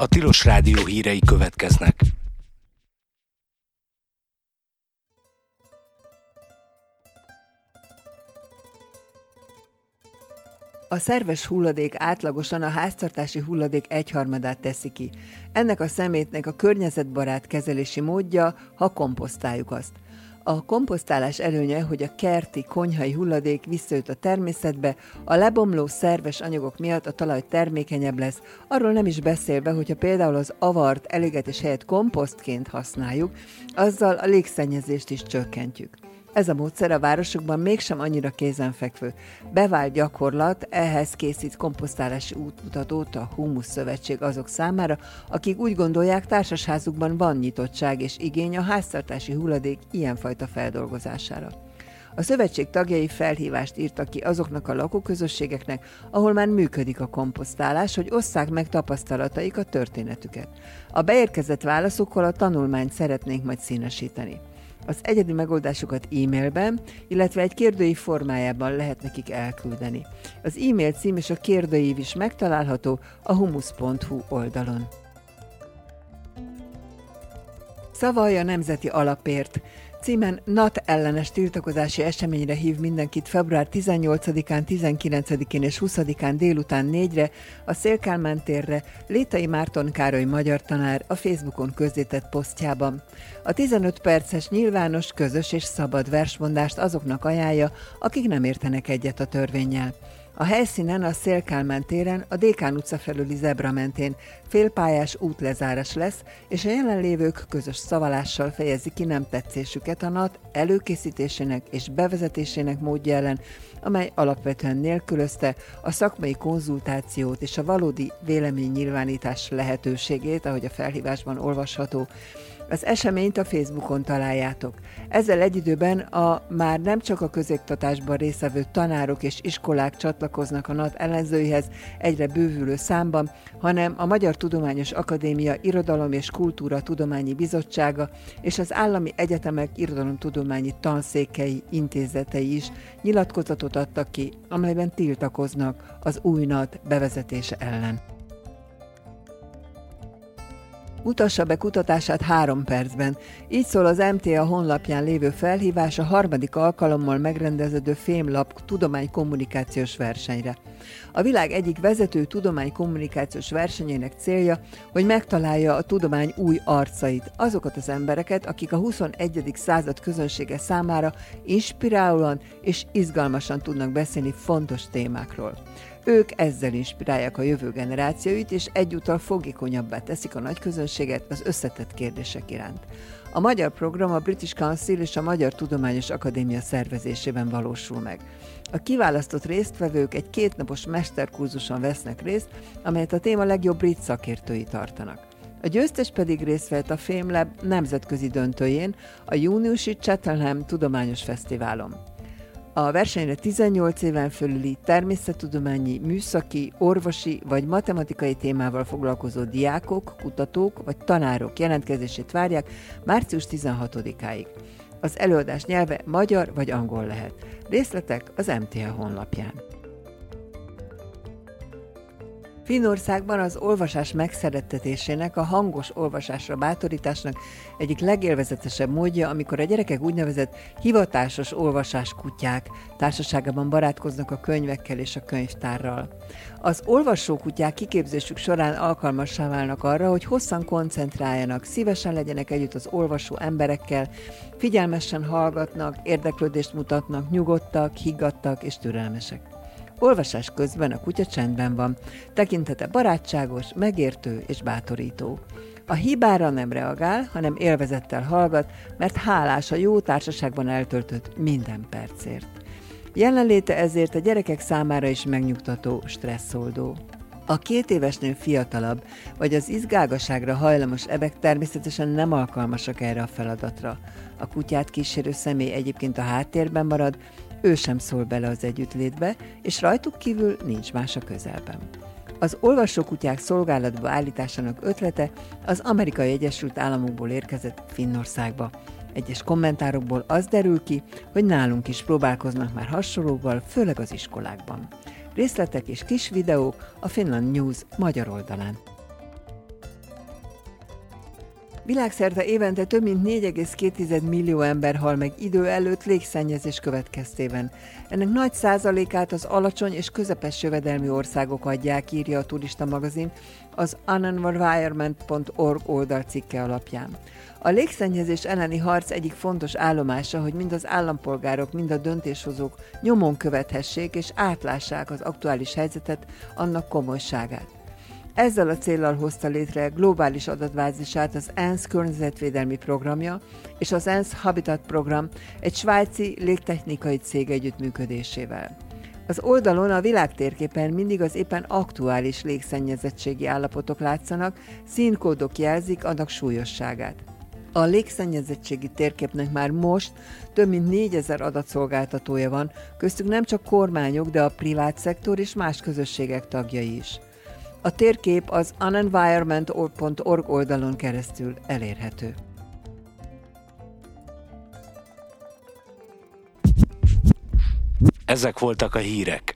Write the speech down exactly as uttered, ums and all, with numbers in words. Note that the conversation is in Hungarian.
A Tilos Rádió hírei következnek. A szerves hulladék átlagosan a háztartási hulladék egyharmadát teszi ki. Ennek a szemétnek a környezetbarát kezelési módja, ha komposztáljuk azt. A komposztálás előnye, hogy a kerti, konyhai hulladék visszajut a természetbe, a lebomló szerves anyagok miatt a talaj termékenyebb lesz, arról nem is beszélve, hogyha például az avart elégetés helyett komposztként használjuk, azzal a légszennyezést is csökkentjük. Ez a módszer a városokban mégsem annyira kézenfekvő. Bevált gyakorlat, ehhez készít komposztálási útmutatót a Humusz Szövetség azok számára, akik úgy gondolják, társasházukban van nyitottság és igény a háztartási hulladék ilyenfajta feldolgozására. A szövetség tagjai felhívást írtak ki azoknak a lakóközösségeknek, ahol már működik a komposztálás, hogy osszák meg tapasztalataik, a történetüket. A beérkezett válaszokkal a tanulmányt szeretnénk majd színesíteni. Az egyedi megoldásokat e-mailben, illetve egy kérdőív formájában lehet nekik elküldeni. Az e-mail cím és a kérdőív is megtalálható a humusz pont hu oldalon. Szavalj a nemzeti alapért címen en á té ellenes tiltakozási eseményre hív mindenkit február tizennyolcadikán, tizenkilencedikén és huszadikán délután négyre a Széll-Kálmán térre Létai Márton Károly magyar tanár a Facebookon közzétett posztjában. A tizenöt perces nyilvános, közös és szabad versmondást azoknak ajánlja, akik nem értenek egyet a törvénnyel. A helyszínen a Széll-Kálmán téren a Dékán utca felüli zebra mentén félpályás útlezárás lesz, és a jelenlévők közös szavalással fejezi ki nem tetszésüket a en á té előkészítésének és bevezetésének módja ellen, amely alapvetően nélkülözte a szakmai konzultációt és a valódi véleménynyilvánítás lehetőségét, ahogy a felhívásban olvasható. Az eseményt a Facebookon találjátok. Ezzel egy időben a már nem csak a közoktatásban résztvevő tanárok és iskolák csatlakoznak a en á té ellenzőihez egyre bővülő számban, hanem a Magyar Tudományos Akadémia Irodalom és Kultúra Tudományi Bizottsága és az állami egyetemek irodalomtudományi tanszékei, intézetei is nyilatkozatot adtak ki, amelyben tiltakoznak az új en á té bevezetése ellen. Mutassa be kutatását három percben. Így szól az em té á honlapján lévő felhívás a harmadik alkalommal megrendeződő Fémlap tudománykommunikációs versenyre. A világ egyik vezető tudománykommunikációs versenyének célja, hogy megtalálja a tudomány új arcait, azokat az embereket, akik a huszonegyedik század közönsége számára inspirálóan és izgalmasan tudnak beszélni fontos témákról. Ők ezzel inspirálják a jövő generációit, és egyúttal fogékonyabbá teszik a nagy közönséget az összetett kérdések iránt. A magyar program a British Council és a Magyar Tudományos Akadémia szervezésében valósul meg. A kiválasztott résztvevők egy kétnapos mesterkurzuson vesznek részt, amelyet a téma legjobb brit szakértői tartanak. A győztes pedig részt vett a Fémlab nemzetközi döntőjén, a júniusi Cheltenham Tudományos Fesztiválon. A versenyre tizennyolc éven fölüli természettudományi, műszaki, orvosi vagy matematikai témával foglalkozó diákok, kutatók vagy tanárok jelentkezését várják március tizenhatodikáig. Az előadás nyelve magyar vagy angol lehet. Részletek az em té á honlapján. Finnországban az olvasás megszerettetésének, a hangos olvasásra bátorításnak egyik legélvezetesebb módja, amikor a gyerekek úgynevezett hivatásos olvasáskutyák társaságában barátkoznak a könyvekkel és a könyvtárral. Az olvasókutyák kiképzésük során alkalmassá válnak arra, hogy hosszan koncentráljanak, szívesen legyenek együtt az olvasó emberekkel, figyelmesen hallgatnak, érdeklődést mutatnak, nyugodtak, higgadtak és türelmesek. Olvasás közben a kutya csendben van, tekintete barátságos, megértő és bátorító. A hibára nem reagál, hanem élvezettel hallgat, mert hálás a jó társaságban eltöltött minden percért. Jelenléte ezért a gyerekek számára is megnyugtató, stresszoldó. A két évesnél fiatalabb, vagy az izgágaságra hajlamos ebek természetesen nem alkalmasak erre a feladatra. A kutyát kísérő személy egyébként a háttérben marad, ő sem szól bele az együttlétbe, és rajtuk kívül nincs más a közelben. Az olvasókutyák szolgálatba állításának ötlete az Amerikai Egyesült Államokból érkezett Finnországba. Egyes kommentárokból az derül ki, hogy nálunk is próbálkoznak már hasonlóval, főleg az iskolákban. Részletek és kis videók a Finland News magyar oldalán. Világszerte évente több mint négy egész két millió ember hal meg idő előtt légszennyezés következtében. Ennek nagy százalékát az alacsony és közepes jövedelmű országok adják, írja a Turista magazin az unenvironment pont org oldalcikke alapján. A légszennyezés elleni harc egyik fontos állomása, hogy mind az állampolgárok, mind a döntéshozók nyomon követhessék és átlássák az aktuális helyzetet, annak komolyságát. Ezzel a céllal hozta létre globális adatbázisát az ENSZ környezetvédelmi programja és az ENSZ Habitat program egy svájci légtechnikai cég együttműködésével. Az oldalon a világtérképen mindig az éppen aktuális légszennyezettségi állapotok látszanak, színkódok jelzik annak súlyosságát. A légszennyezettségi térképnek már most több mint négyezer adatszolgáltatója van, köztük nem csak kormányok, de a privát szektor és más közösségek tagjai is. A térkép az unenvironment pont org oldalon keresztül elérhető. Ezek voltak a hírek.